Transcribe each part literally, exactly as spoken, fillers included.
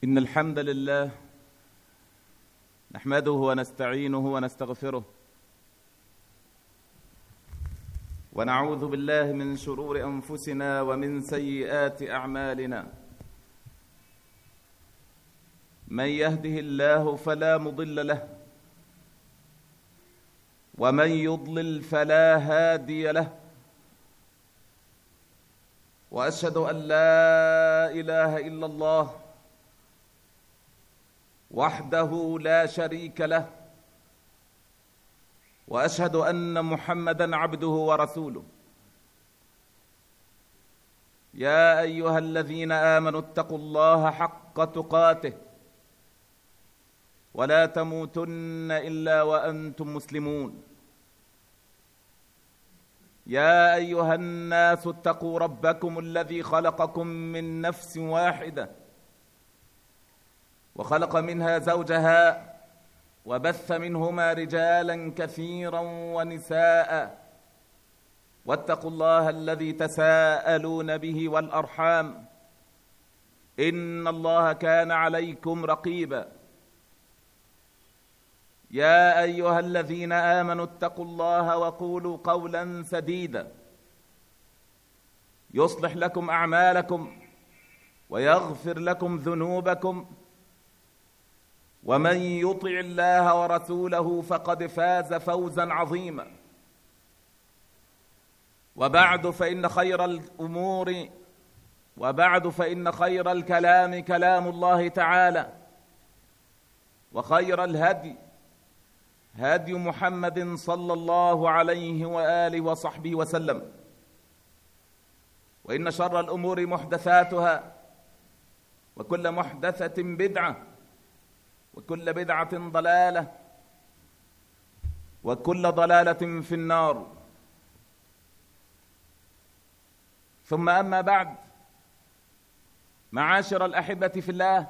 إن الحمد لله نحمده ونستعينه ونستغفره ونعوذ بالله من شرور أنفسنا ومن سيئات أعمالنا. من يهده الله فلا مضل له ومن يضلل فلا هادي له، وأشهد أن لا إله إلا الله وحده لا شريك له، وأشهد أن محمدًا عبده ورسوله. يا أيها الذين آمنوا اتقوا الله حق تقاته ولا تموتن إلا وأنتم مسلمون. يا أيها الناس اتقوا ربكم الذي خلقكم من نفس واحدة وخلق منها زوجها وبث منهما رجالا كثيرا ونساء، واتقوا الله الذي تساءلون به والأرحام إن الله كان عليكم رقيبا. يا أيها الذين آمنوا اتقوا الله وقولوا قولا سديدا يصلح لكم أعمالكم ويغفر لكم ذنوبكم، ومن يطع الله ورسوله فقد فاز فوزا عظيما. وبعد فإن خير الأمور وبعد فإن خير الكلام كلام الله تعالى، وخير الهدي هدي محمد صلى الله عليه وآله وصحبه وسلم، وإن شر الأمور محدثاتها، وكل محدثة بدعة، وكل بدعة ضلالة، وكل ضلالة في النار. ثم أما بعد، معاشر الأحبة في الله،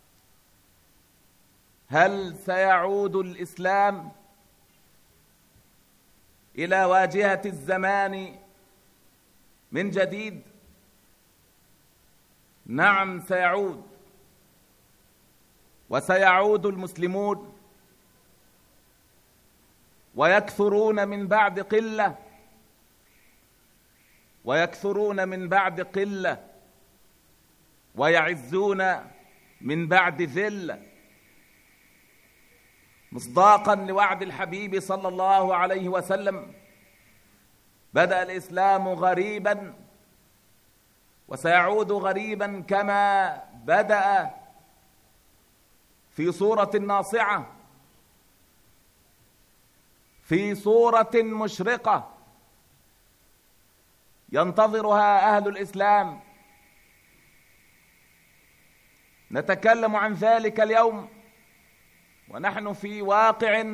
هل سيعود الإسلام إلى واجهة الزمان من جديد؟ نعم سيعود، وسيعود المسلمون ويكثرون من بعد قلة ويكثرون من بعد قلة ويعزون من بعد ذلة، مصداقا لوعد الحبيب صلى الله عليه وسلم: بدأ الإسلام غريبا وسيعود غريبا كما بدأ، في صورة ناصعة، في صورة مشرقة ينتظرها أهل الإسلام. نتكلم عن ذلك اليوم ونحن في واقع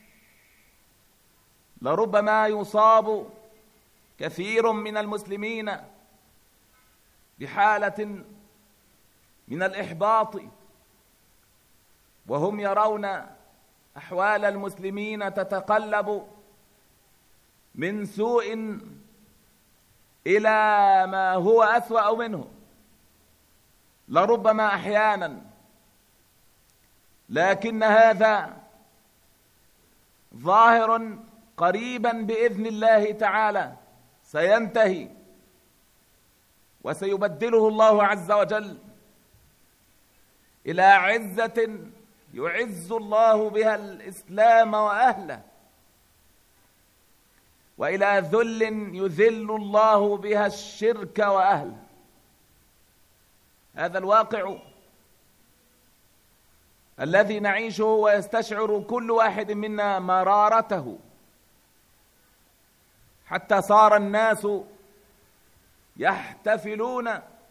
لربما يصاب كثير من المسلمين بحالة من الإحباط، وهم يرون أحوال المسلمين تتقلب من سوء إلى ما هو أسوأ منه لربما أحيانا، لكن هذا ظاهر قريبا بإذن الله تعالى سينتهي، وسيبدله الله عز وجل إلى عزة يعز الله بها الإسلام وأهله، وإلى ذل يذل الله بها الشرك وأهله. هذا الواقع الذي نعيشه ويستشعر كل واحد منا مرارته، حتى صار الناس يحتفلون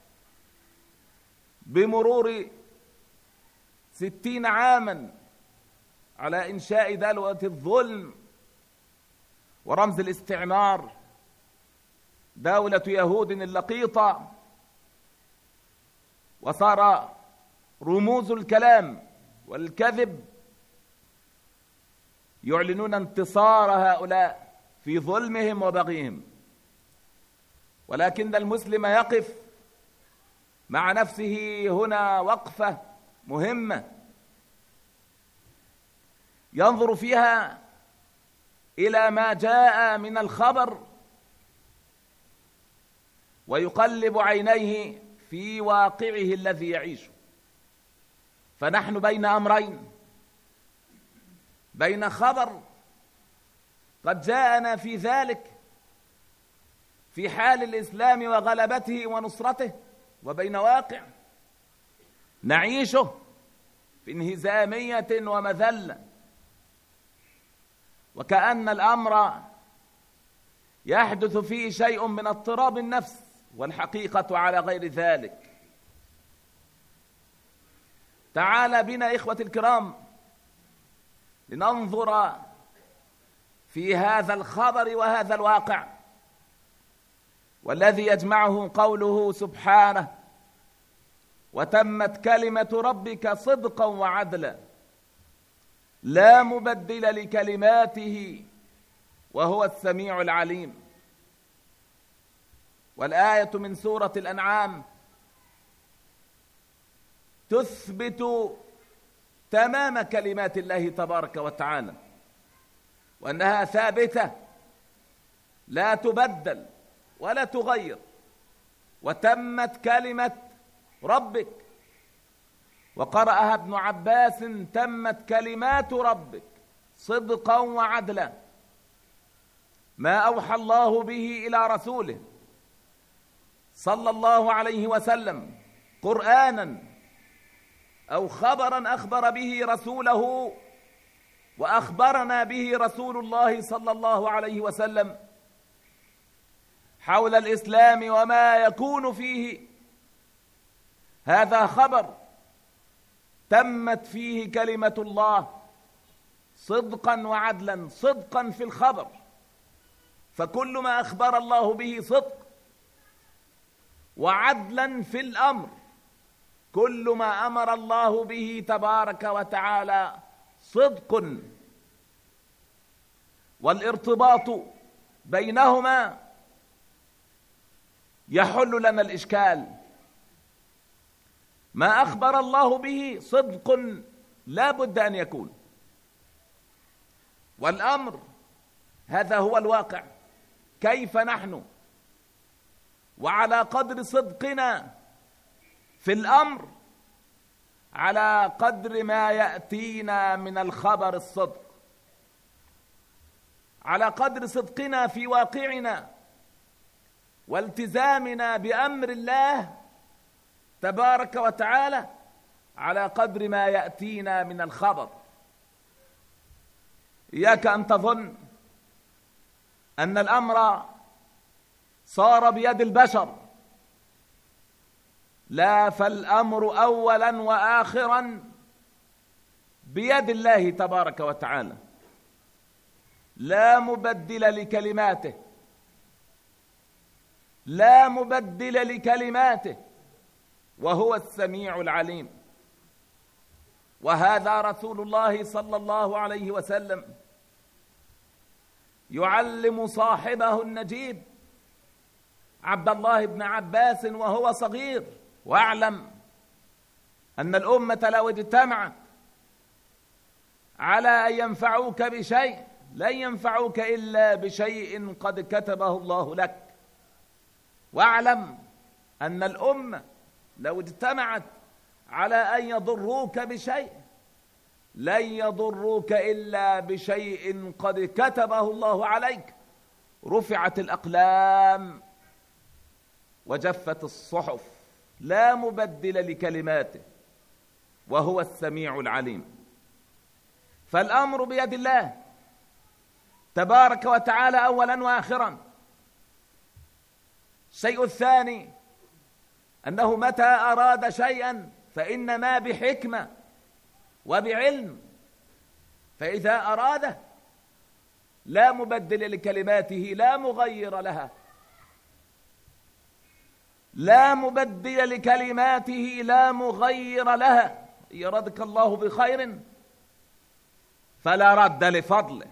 بمرور ستين عاما على إنشاء دلوة الظلم ورمز الاستعمار، دولة يهود اللقيطة، وصار رموز الكلام والكذب يعلنون انتصار هؤلاء في ظلمهم وبغيهم. ولكن المسلم يقف مع نفسه هنا وقفة مهمة ينظر فيها إلى ما جاء من الخبر ويقلب عينيه في واقعه الذي يعيشه. فنحن بين أمرين، بين خبر قد جاءنا في ذلك في حال الإسلام وغلبته ونصرته، وبين واقع نعيشه في انهزامية ومذلة، وكأن الأمر يحدث فيه شيء من اضطراب النفس، والحقيقة على غير ذلك. تعال بنا إخوة الكرام لننظر في هذا الخبر وهذا الواقع، والذي يجمعه قوله سبحانه: وتمت كلمة ربك صدقا وعدلا لا مبدل لكلماته وهو السميع العليم. والآية من سورة الأنعام تثبت تمام كلمات الله تبارك وتعالى، وأنها ثابتة لا تبدل ولا تغير. وتمت كلمة ربك، وقرأها ابن عباس: تمت كلمات ربك صدقا وعدلا. ما أوحى الله به إلى رسوله صلى الله عليه وسلم قرآنا أو خبرا أخبر به رسوله وأخبرنا به رسول الله صلى الله عليه وسلم حول الإسلام وما يكون فيه، هذا خبر تمت فيه كلمة الله صدقا وعدلا. صدقا في الخبر، فكل ما أخبر الله به صدق، وعدلا في الأمر، كل ما أمر الله به تبارك وتعالى صدق. والارتباط بينهما يحل لنا الإشكال. ما أخبر الله به صدق لا بد أن يكون، والأمر هذا هو الواقع. كيف نحن وعلى قدر صدقنا في الأمر على قدر ما يأتينا من الخبر الصدق، على قدر صدقنا في واقعنا والتزامنا بأمر الله تبارك وتعالى على قدر ما يأتينا من الخبر. إياك أن تظن أن الأمر صار بيد البشر، لا، فالأمر أولا وآخرا بيد الله تبارك وتعالى، لا مبدل لكلماته، لا مبدل لكلماته، وهو السميع العليم. وهذا رسول الله صلى الله عليه وسلم يعلم صاحبه النجيب عبد الله بن عباس وهو صغير: واعلم أن الأمة لو اجتمعت على أن ينفعوك بشيء لن ينفعوك إلا بشيء قد كتبه الله لك. واعلم أن الأمة لو اجتمعت على أن يضروك بشيء لن يضروك إلا بشيء قد كتبه الله عليك. رفعت الأقلام وجفت الصحف، لا مبدل لكلماته، وهو السميع العليم. فالأمر بيد الله تبارك وتعالى أولا وآخرا. الشيء الثاني أنه متى أراد شيئا فإنما بحكمة وبعلم، فإذا أراده لا مبدل لكلماته، لا مغير لها، لا مبدل لكلماته، لا مغير لها. يردك الله بخير فلا رد لفضله،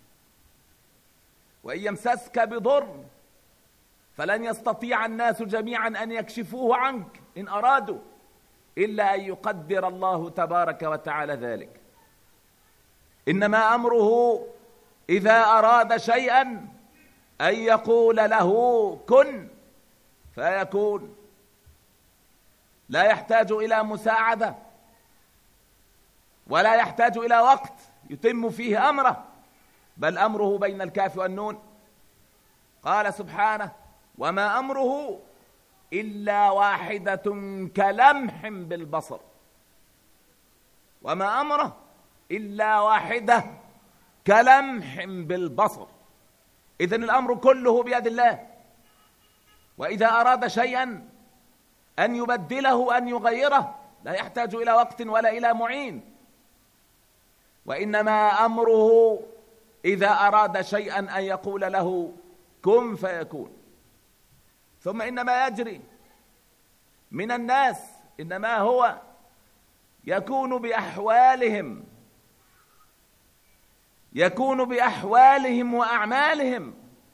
وإن يمسسك بضر فلن يستطيع الناس جميعا أن يكشفوه عنك إن أرادوا، إلا أن يقدر الله تبارك وتعالى ذلك. إنما أمره إذا أراد شيئا أن يقول له كن فيكون، لا يحتاج إلى مساعدة ولا يحتاج إلى وقت يتم فيه أمره، بل أمره بين الكاف والنون. قال سبحانه: وما أمره إلا واحدة كلمح بالبصر. وما أمره إلا واحدة كلمح بالبصر. إذن الأمر كله بيد الله، وإذا أراد شيئا أن يبدله أن يغيره لا يحتاج إلى وقت ولا إلى معين، وإنما أمره إذا أراد شيئا أن يقول له كن فيكون. ثم إنما يجري من الناس إنما هو يكون بأحوالهم يكون بأحوالهم وأعمالهم،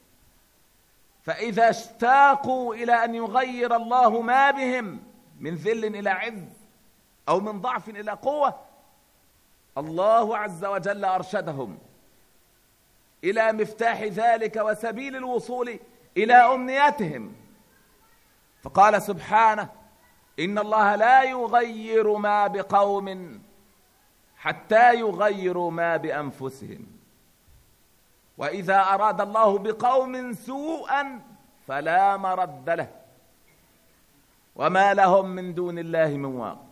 فإذا اشتاقوا إلى أن يغير الله ما بهم من ذل إلى عز أو من ضعف إلى قوة، الله عز وجل أرشدهم إلى مفتاح ذلك وسبيل الوصول إلى أمنيتهم. فقال سبحانه: إن الله لا يغير ما بقوم حتى يغيروا ما بأنفسهم، وإذا أراد الله بقوم سوءا فلا مرد له وما لهم من دون الله من واق.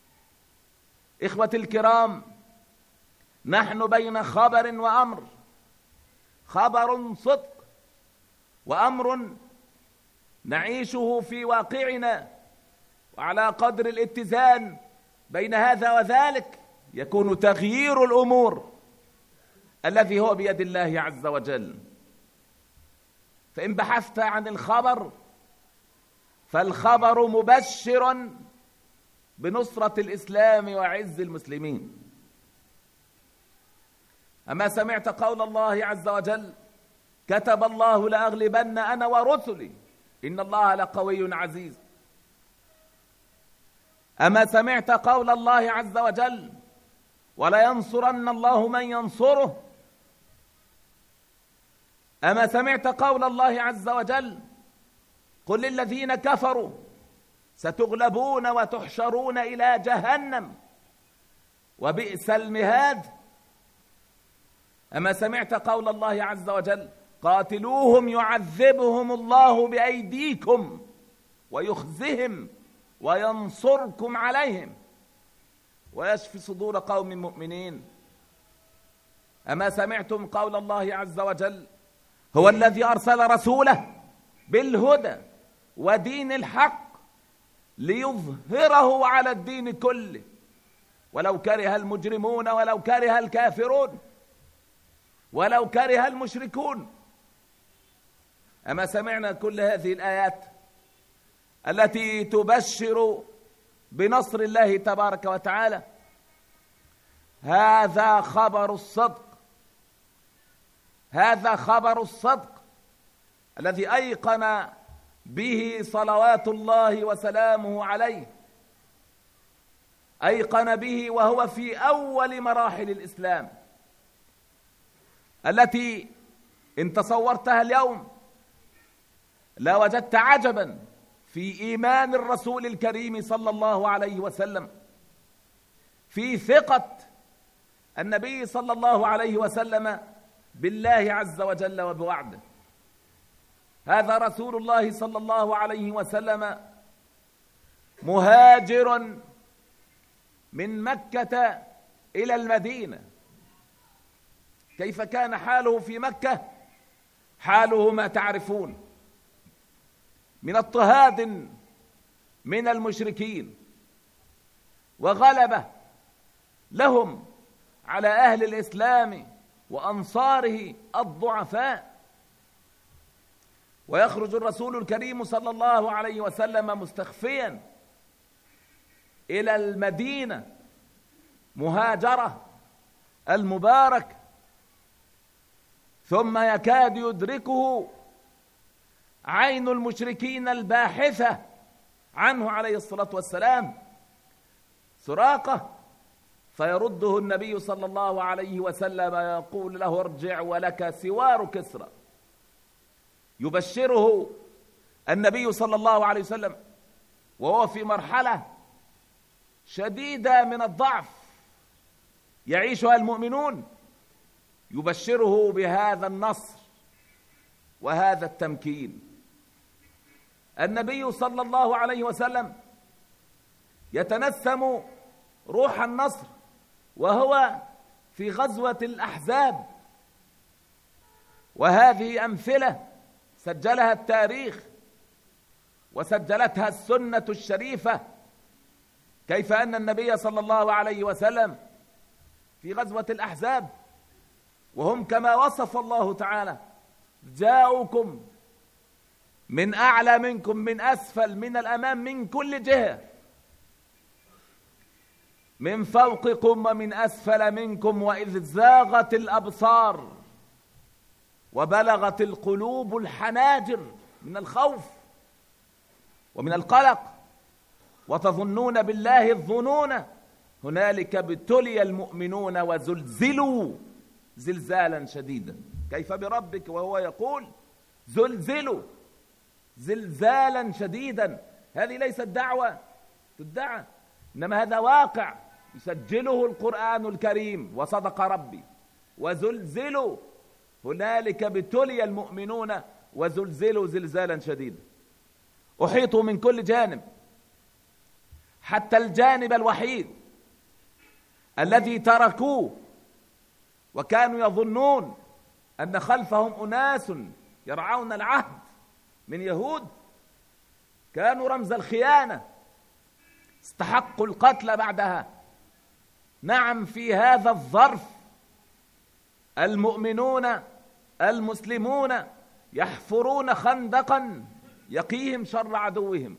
إخوتي الكرام، نحن بين خبر وأمر، خبر صدق وأمر نعيشه في واقعنا، وعلى قدر الاتزان بين هذا وذلك يكون تغيير الأمور الذي هو بيد الله عز وجل. فإن بحثت عن الخبر فالخبر مبشر بنصرة الإسلام وعز المسلمين. أما سمعت قول الله عز وجل: كتب الله لأغلبن أنا ورسلي إن الله لقوي عزيز؟ أما سمعت قول الله عز وجل: ولينصرن الله من ينصره؟ أما سمعت قول الله عز وجل: قل للذين كفروا ستغلبون وتحشرون إلى جهنم وبئس المهاد؟ أما سمعت قول الله عز وجل: قاتلوهم يعذبهم الله بأيديكم ويخزهم وينصركم عليهم ويشفي صدور قوم مؤمنين؟ أما سمعتم قول الله عز وجل: هو الذي أرسل رسوله بالهدى ودين الحق ليظهره على الدين كله ولو كره المجرمون ولو كره الكافرون ولو كره المشركون؟ أما سمعنا كل هذه الآيات التي تبشر بنصر الله تبارك وتعالى؟ هذا خبر الصدق، هذا خبر الصدق الذي أيقن به صلوات الله وسلامه عليه، أيقن به وهو في أول مراحل الإسلام التي إن تصورتها اليوم لا وجدت عجبا في إيمان الرسول الكريم صلى الله عليه وسلم، في ثقة النبي صلى الله عليه وسلم بالله عز وجل وبوعده. هذا رسول الله صلى الله عليه وسلم مهاجر من مكة إلى المدينة. كيف كان حاله في مكة؟ حاله ما تعرفون من اضطهاد من المشركين وغلبة لهم على أهل الإسلام وأنصاره الضعفاء. ويخرج الرسول الكريم صلى الله عليه وسلم مستخفيا إلى المدينة مهاجرة المبارك، ثم يكاد يدركه عين المشركين الباحثة عنه عليه الصلاة والسلام، سراقة، فيرده النبي صلى الله عليه وسلم يقول له ارجع ولك سوار كسرى. يبشره النبي صلى الله عليه وسلم وهو في مرحلة شديدة من الضعف يعيشها المؤمنون، يبشره بهذا النصر وهذا التمكين. النبي صلى الله عليه وسلم يتنسم روح النصر وهو في غزوة الأحزاب، وهذه أمثلة سجلها التاريخ وسجلتها السنة الشريفة، كيف أن النبي صلى الله عليه وسلم في غزوة الأحزاب وهم كما وصف الله تعالى جاءوكم من أعلى منكم من أسفل من الأمام من كل جهة، من فوقكم ومن أسفل منكم، وإذ زاغت الأبصار وبلغت القلوب الحناجر من الخوف ومن القلق وتظنون بالله الظنون هنالك ابتلي المؤمنون وزلزلوا زلزالا شديدا. كيف بربك وهو يقول زلزلوا زلزالا شديدا؟ هذه ليست دعوة تدعى، إنما هذا واقع يسجله القرآن الكريم. وصدق ربي وزلزلوا هنالك ابتلي المؤمنون وزلزلوا زلزالا شديدا. أحيطوا من كل جانب حتى الجانب الوحيد الذي تركوه وكانوا يظنون أن خلفهم أناس يرعون العهد من يهود، كانوا رمز الخيانة، استحقوا القتل بعدها. نعم، في هذا الظرف المؤمنون المسلمون يحفرون خندقا يقيهم شر عدوهم،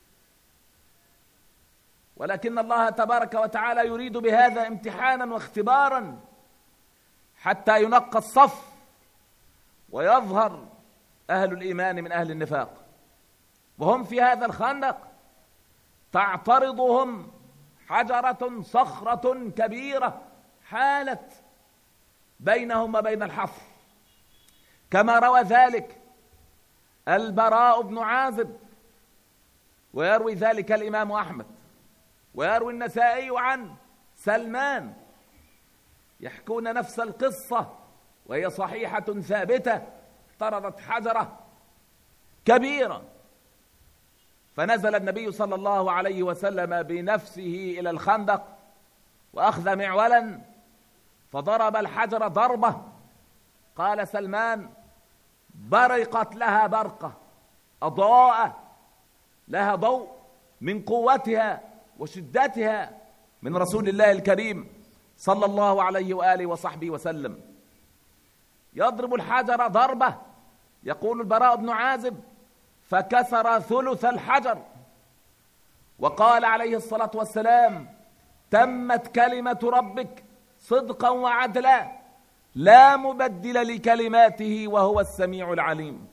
ولكن الله تبارك وتعالى يريد بهذا امتحانا واختبارا حتى ينقى الصف ويظهر أهل الإيمان من أهل النفاق. وهم في هذا الخندق تعترضهم حجرة صخرة كبيرة حالت بينهم وبين الحفر، كما روى ذلك البراء بن عازب، ويروي ذلك الإمام أحمد، ويروي النسائي عن سلمان، يحكون نفس القصة وهي صحيحة ثابتة. اعترضت حجرة كبيرة فنزل النبي صلى الله عليه وسلم بنفسه إلى الخندق وأخذ معولا فضرب الحجر ضربة. قال سلمان برقت لها برقة، أضاء لها ضوء من قوتها وشدتها من رسول الله الكريم صلى الله عليه وآله وصحبه وسلم. يضرب الحجر ضربة، يقول البراء بن عازب فكسر ثلث الحجر، وقال عليه الصلاة والسلام تمت كلمة ربك صدقا وعدلا لا مبدل لكلماته وهو السميع العليم.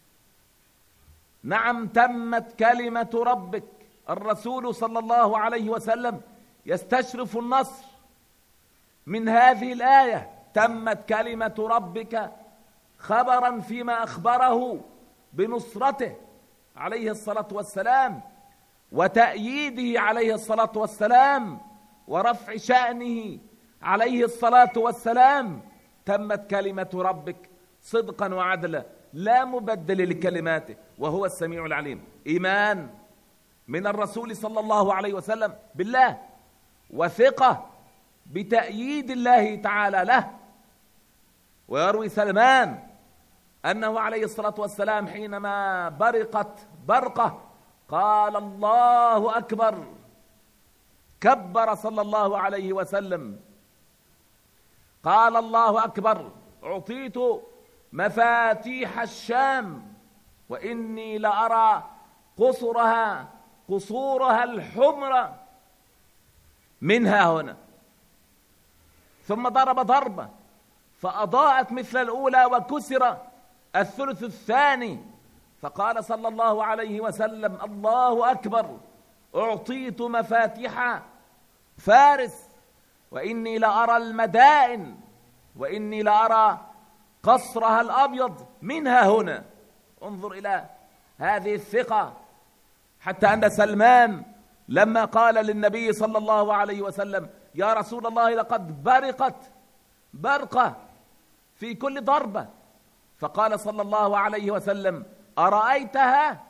نعم، تمت كلمة ربك. الرسول صلى الله عليه وسلم يستشرف النصر من هذه الآية، تمت كلمة ربك، خبرا فيما أخبره بنصرته عليه الصلاة والسلام وتأييده عليه الصلاة والسلام ورفع شأنه عليه الصلاة والسلام. تمت كلمة ربك صدقا وعدلا لا مبدل لكلماته وهو السميع العليم. إيمان من الرسول صلى الله عليه وسلم بالله، وثقة بتأييد الله تعالى له. ويروي سلمان أنه عليه الصلاة والسلام حينما برقت برقة قال الله أكبر، كبر صلى الله عليه وسلم، قال الله أكبر، أعطيت مفاتيح الشام وإني لأرى قصرها قصورها الحمر منها هنا. ثم ضرب ضربة فأضاءت مثل الأولى وكسر الثلث الثاني، فقال صلى الله عليه وسلم الله أكبر، أعطيت مفاتيح فارس، وإني لأرى المدائن، وإني لأرى قصرها الأبيض منها هنا. انظر إلى هذه الثقة، حتى أن سلمان لما قال للنبي صلى الله عليه وسلم: يا رسول الله لقد برقت برقة في كل ضربة، فقال صلى الله عليه وسلم: أرأيتها؟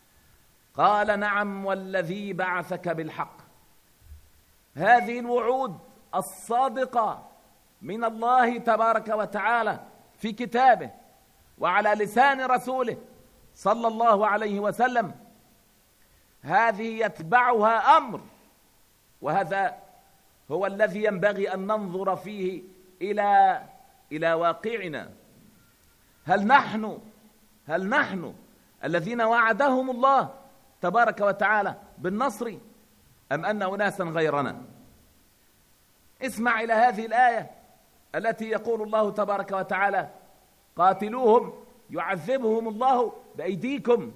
قال: نعم والذي بعثك بالحق. هذه الوعود الصادقة من الله تبارك وتعالى في كتابه وعلى لسان رسوله صلى الله عليه وسلم، هذه يتبعها أمر، وهذا هو الذي ينبغي أن ننظر فيه إلى إلى واقعنا. هل نحن هل نحن الذين وعدهم الله تبارك وتعالى بالنصر، أم أن أناسا غيرنا؟ اسمع إلى هذه الآية التي يقول الله تبارك وتعالى: قاتلوهم يعذبهم الله بأيديكم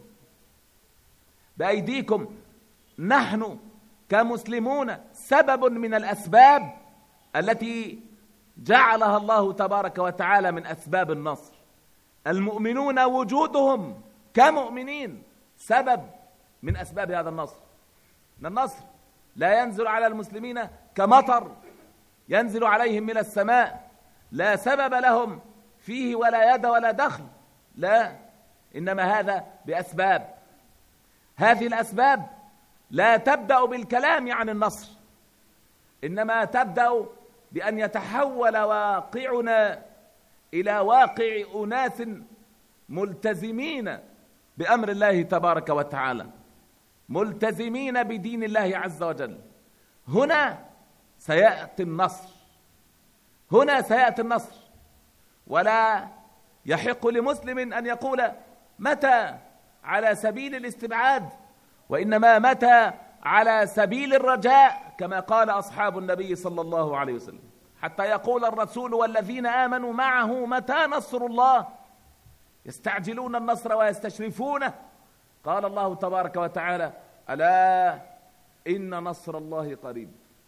بأيديكم. نحن كمسلمون سبب من الأسباب التي جعلها الله تبارك وتعالى من أسباب النصر. المؤمنون وجودهم كمؤمنين سبب من أسباب هذا النصر. النصر لا ينزل على المسلمين كمطر ينزل عليهم من السماء، لا سبب لهم فيه ولا يد ولا دخل، لا، إنما هذا بأسباب. هذه الأسباب لا تبدأ بالكلام عن النصر، إنما تبدأ بأن يتحول واقعنا إلى واقع أناس ملتزمين بأمر الله تبارك وتعالى، ملتزمين بدين الله عز وجل. هنا سيأتي النصر، هنا سيأتي النصر. ولا يحق لمسلم أن يقول متى على سبيل الاستبعاد، وإنما متى على سبيل الرجاء، كما قال أصحاب النبي صلى الله عليه وسلم، حتى يقول الرسول والذين آمنوا معه: متى نصر الله؟ يستعجلون النصر ويستشرفونه. قال الله تبارك وتعالى: ألا إن نصر الله قريب،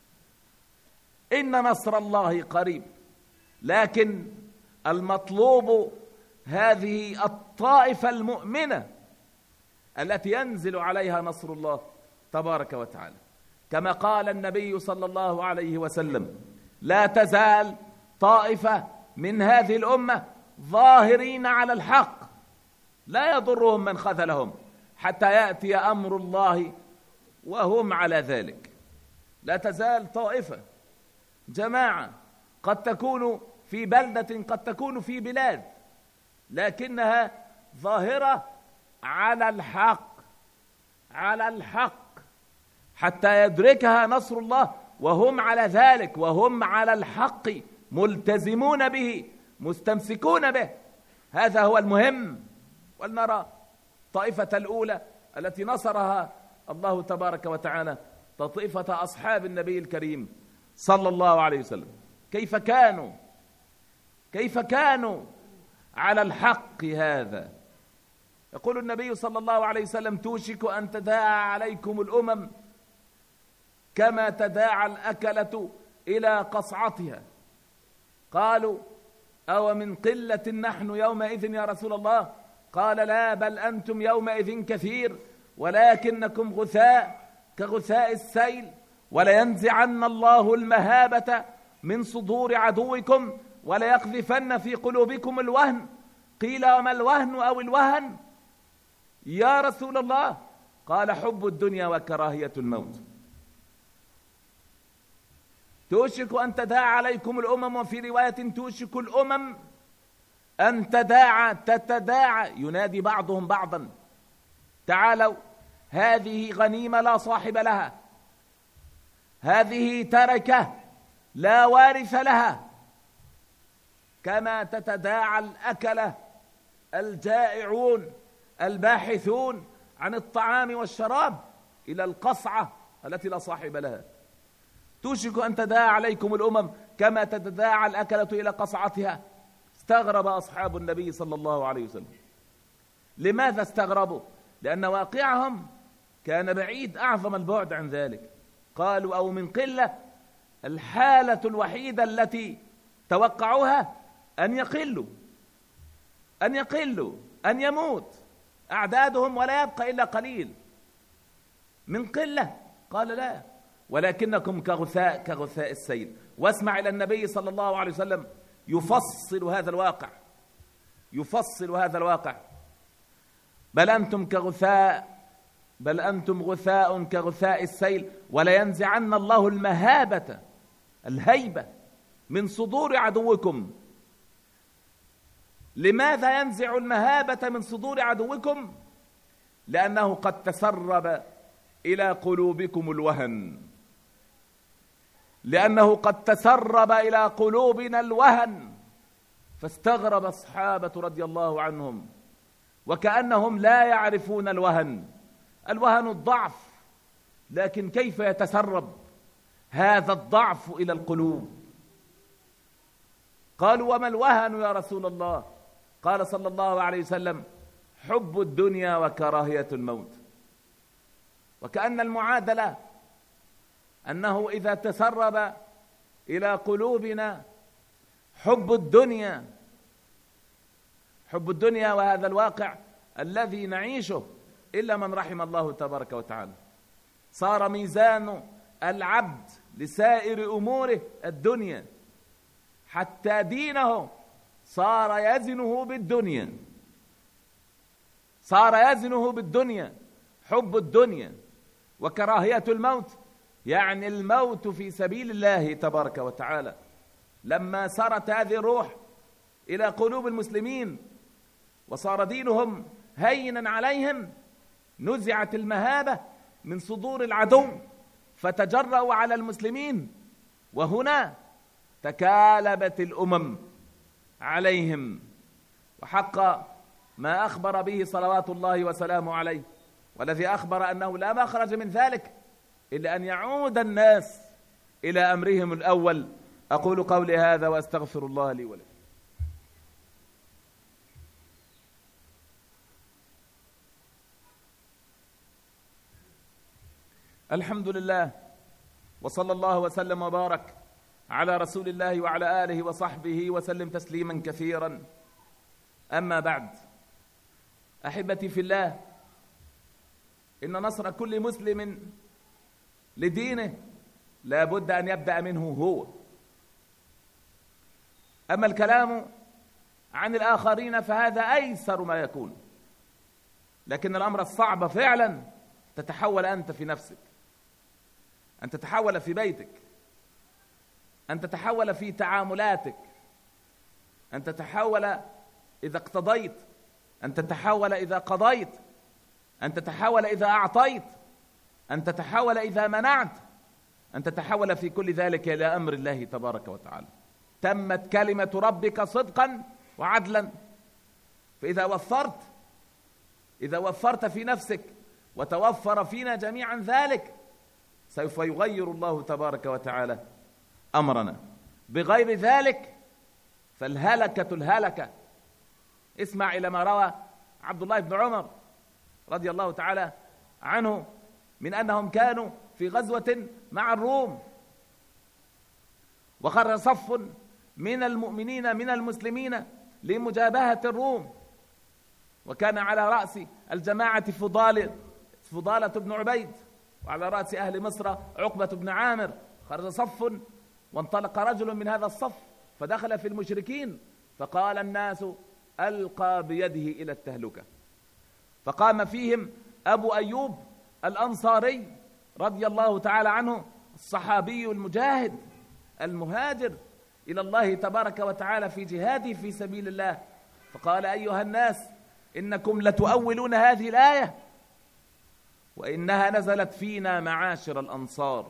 إن نصر الله قريب. لكن المطلوب هذه الطائفة المؤمنة التي ينزل عليها نصر الله تبارك وتعالى، كما قال النبي صلى الله عليه وسلم: لا تزال طائفة من هذه الأمة ظاهرين على الحق لا يضرهم من خذلهم حتى يأتي أمر الله وهم على ذلك. لا تزال طائفة، جماعة، قد تكون في بلدة، قد تكون في بلاد، لكنها ظاهرة على الحق، على الحق، حتى يدركها نصر الله وهم على ذلك، وهم على الحق ملتزمون به مستمسكون به. هذا هو المهم. ولنرى الطائفة الأولى التي نصرها الله تبارك وتعالى، طائفة أصحاب النبي الكريم صلى الله عليه وسلم. كيف كانوا كيف كانوا على الحق هذا؟ يقول النبي صلى الله عليه وسلم: توشك أن تداعى عليكم الأمم كما تداعى الأكلة إلى قصعتها. قالوا: أو من قلة نحن يومئذ يا رسول الله؟ قال: لا، بل أنتم يومئذ كثير، ولكنكم غثاء كغثاء السيل، ولينزعن الله المهابة من صدور عدوكم، وليقذفن في قلوبكم الوهن. قيل: وما الوهن أو الوهن يا رسول الله؟ قال: حب الدنيا وكراهية الموت. توشك أن تداعى عليكم الأمم، وفي رواية توشك الأمم أن تداعى تتداعى، ينادي بعضهم بعضا: تعالوا، هذه غنيمة لا صاحب لها، هذه تركة لا وارث لها، كما تتداعى الأكلة الجائعون الباحثون عن الطعام والشراب إلى القصعة التي لا صاحب لها. توشك أن تداعى عليكم الأمم كما تتداعى الأكلة إلى قصعتها. استغرب أصحاب النبي صلى الله عليه وسلم. لماذا استغربوا؟ لأن واقعهم كان بعيد أعظم البعد عن ذلك. قالوا: أو من قلة الحالة الوحيدة التي توقعوها أن يقلوا أن يقلوا أن يموت أعدادهم ولا يبقى إلا قليل من قلة. قال لا، ولكنكم كغثاء كغثاء السيل. واسمع إلى النبي صلى الله عليه وسلم يفصل هذا الواقع يفصل هذا الواقع بل أنتم كغثاء بل أنتم غثاء كغثاء السيل ولينزعن الله المهابة الهيبة من صدور عدوكم. لماذا ينزع المهابة من صدور عدوكم؟ لأنه قد تسرب إلى قلوبكم الوهن لأنه قد تسرب إلى قلوبنا الوهن. فاستغرب الصحابة رضي الله عنهم وكأنهم لا يعرفون الوهن. الوهن الضعف، لكن كيف يتسرب هذا الضعف إلى القلوب؟ قالوا وما الوهن يا رسول الله؟ قال صلى الله عليه وسلم حب الدنيا وكراهية الموت. وكأن المعادلة أنه إذا تسرب إلى قلوبنا حب الدنيا حب الدنيا وهذا الواقع الذي نعيشه إلا من رحم الله تبارك وتعالى، صار ميزان العبد لسائر أموره الدنيا، حتى دينه صار يزنه بالدنيا صار يزنه بالدنيا حب الدنيا وكراهية الموت، يعني الموت في سبيل الله تبارك وتعالى. لما سرت هذه الروح إلى قلوب المسلمين وصار دينهم هينا عليهم، نزعت المهابة من صدور العدو فتجرأوا على المسلمين، وهنا تكالبت الأمم عليهم. وحق ما أخبر به صلوات الله وسلامه عليه، والذي أخبر أنه لا مخرج من ذلك إلا أن يعود الناس إلى أمرهم الأول. أقول قولي هذا وأستغفر الله لي ولكم. الحمد لله، وصلى الله وسلم وبارك على رسول الله وعلى آله وصحبه وسلم تسليما كثيرا. أما بعد، أحبتي في الله، إن نصر كل مسلم لدينه لا بد أن يبدأ منه هو. أما الكلام عن الآخرين فهذا أيسر ما يكون، لكن الأمر الصعب فعلا تتحول أنت في نفسك، أن تتحول في بيتك، أن تتحول في تعاملاتك، أن تتحول إذا اقتضيت، أن تتحول إذا قضيت، أن تتحول إذا أعطيت، أن تتحول إذا منعت، أن تتحول في كل ذلك إلى أمر الله تبارك وتعالى. تمت كلمة ربك صدقا وعدلا. فإذا وفرت إذا وفرت في نفسك وتوفر فينا جميعا ذلك، سوف يغير الله تبارك وتعالى أمرنا. بغير ذلك فالهلكة الهلكة. اسمع إلى ما روى عبد الله بن عمر رضي الله تعالى عنه من أنهم كانوا في غزوة مع الروم، وخرج صف من المؤمنين من المسلمين لمجابهة الروم، وكان على رأس الجماعة فضال فضالة بن عبيد، وعلى رأس أهل مصر عقبة بن عامر. خرج صف وانطلق رجل من هذا الصف فدخل في المشركين، فقال الناس ألقى بيده إلى التهلكة. فقام فيهم أبو أيوب الأنصاري رضي الله تعالى عنه، الصحابي المجاهد المهاجر إلى الله تبارك وتعالى في جهاده في سبيل الله، فقال أيها الناس إنكم لتؤولون هذه الآية، وإنها نزلت فينا معاشر الأنصار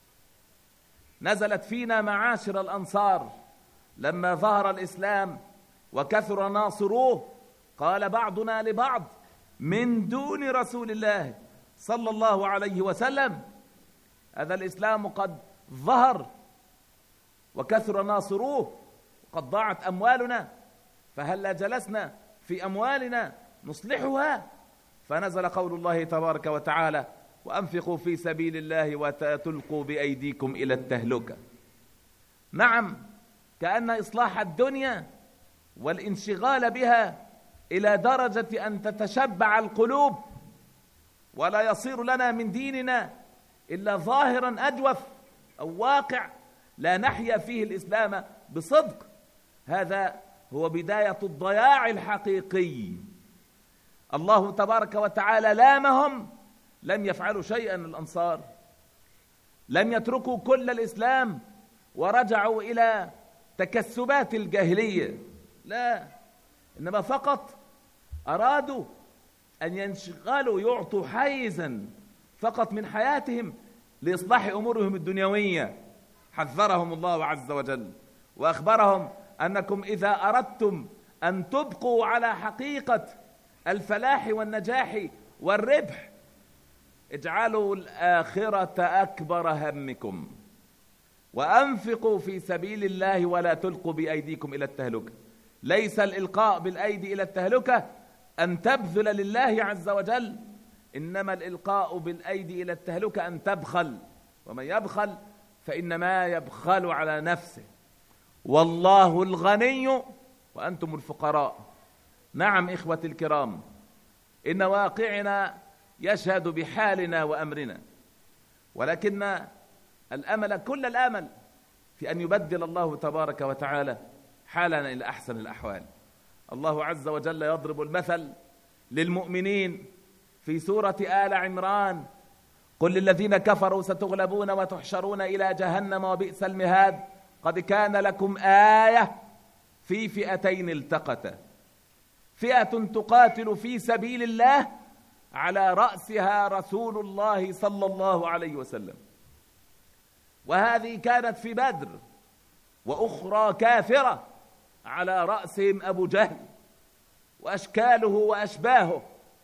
نزلت فينا معاشر الأنصار لما ظهر الإسلام وكثر ناصروه، قال بعضنا لبعض من دون رسول الله صلى الله عليه وسلم: هذا الإسلام قد ظهر وكثر ناصروه وقد ضاعت أموالنا، فهلا جلسنا في أموالنا نصلحها؟ فنزل قول الله تبارك وتعالى: وأنفقوا في سبيل الله ولا تلقوا بأيديكم إلى التهلكة. نعم، كأن إصلاح الدنيا والانشغال بها إلى درجة أن تتشبع القلوب ولا يصير لنا من ديننا إلا ظاهرا أجوف أو واقع لا نحيا فيه الإسلام بصدق، هذا هو بداية الضياع الحقيقي. الله تبارك وتعالى لامهم، لم يفعلوا شيئا الأنصار، لم يتركوا كل الإسلام ورجعوا إلى تكسبات الجاهلية، لا، إنما فقط أرادوا أن ينشغلوا يعطوا حيزا فقط من حياتهم لإصلاح أمورهم الدنيوية. حذرهم الله عز وجل وأخبرهم أنكم إذا أردتم أن تبقوا على حقيقة الفلاح والنجاح والربح اجعلوا الآخرة أكبر همكم وأنفقوا في سبيل الله ولا تلقوا بأيديكم إلى التهلكة. ليس الإلقاء بالأيدي إلى التهلكة أن تبذل لله عز وجل، إنما الإلقاء بالأيدي إلى التهلكة أن تبخل، ومن يبخل فإنما يبخل على نفسه، والله الغني وأنتم الفقراء. نعم إخوتي الكرام، إن واقعنا يشهد بحالنا وأمرنا، ولكن الأمل كل الأمل في أن يبدل الله تبارك وتعالى حالنا إلى أحسن الأحوال. الله عز وجل يضرب المثل للمؤمنين في سورة آل عمران: قل للذين كفروا ستغلبون وتحشرون إلى جهنم وبئس المهاد قد كان لكم آية في فئتين التقتا فئة تقاتل في سبيل الله على رأسها رسول الله صلى الله عليه وسلم، وهذه كانت في بدر، وأخرى كافرة على رأسهم أبو جهل وأشكاله وأشباهه،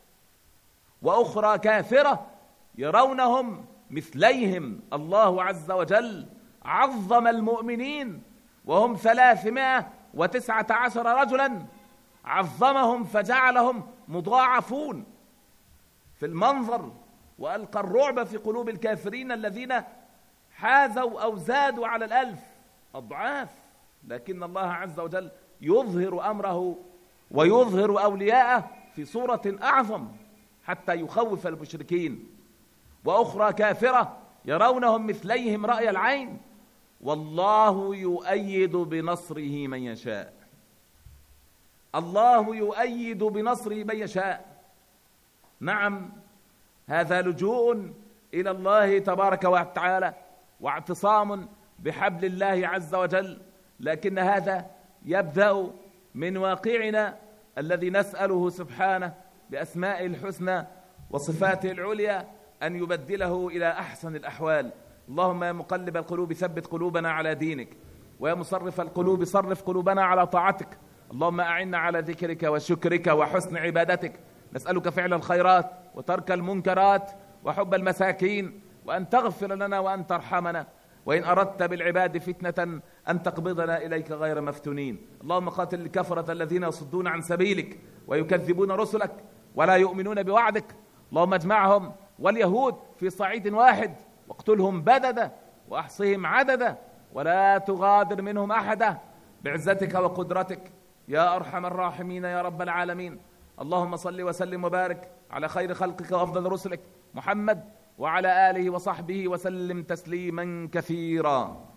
وأخرى كافرة يرونهم مثليهم. الله عز وجل عظم المؤمنين وهم ثلاثمائة وتسعة عشر رجلا، عظمهم فجعلهم مضاعفون في المنظر، وألقى الرعب في قلوب الكافرين الذين حازوا أو زادوا على الألف أضعاف. لكن الله عز وجل يظهر أمره ويظهر أولياءه في صورة أعظم حتى يخوف المشركين. وأخرى كافرة يرونهم مثليهم رأي العين، والله يؤيد بنصره من يشاء. الله يؤيد بنصره من يشاء. نعم، هذا لجوء إلى الله تبارك وتعالى واعتصام بحبل الله عز وجل، لكن هذا يبدأ من واقعنا الذي نسأله سبحانه بأسمائه الحسنى وصفاته العليا أن يبدله إلى أحسن الأحوال. اللهم يا مقلب القلوب ثبت قلوبنا على دينك، ويا مصرف القلوب صرف قلوبنا على طاعتك. اللهم أعنا على ذكرك وشكرك وحسن عبادتك. نسألك فعل الخيرات وترك المنكرات وحب المساكين، وأن تغفر لنا وأن ترحمنا، وإن أردت بالعباد فتنة أن تقبضنا إليك غير مفتونين. اللهم قاتل الكفرة الذين يصدون عن سبيلك ويكذبون رسلك ولا يؤمنون بوعدك. اللهم اجمعهم واليهود في صعيد واحد واقتلهم بددا وأحصهم عددا ولا تغادر منهم أحدا بعزتك وقدرتك يا أرحم الراحمين يا رب العالمين. اللهم صل وسلم وبارك على خير خلقك وأفضل رسلك محمد وعلى آله وصحبه وسلم تسليما كثيرا.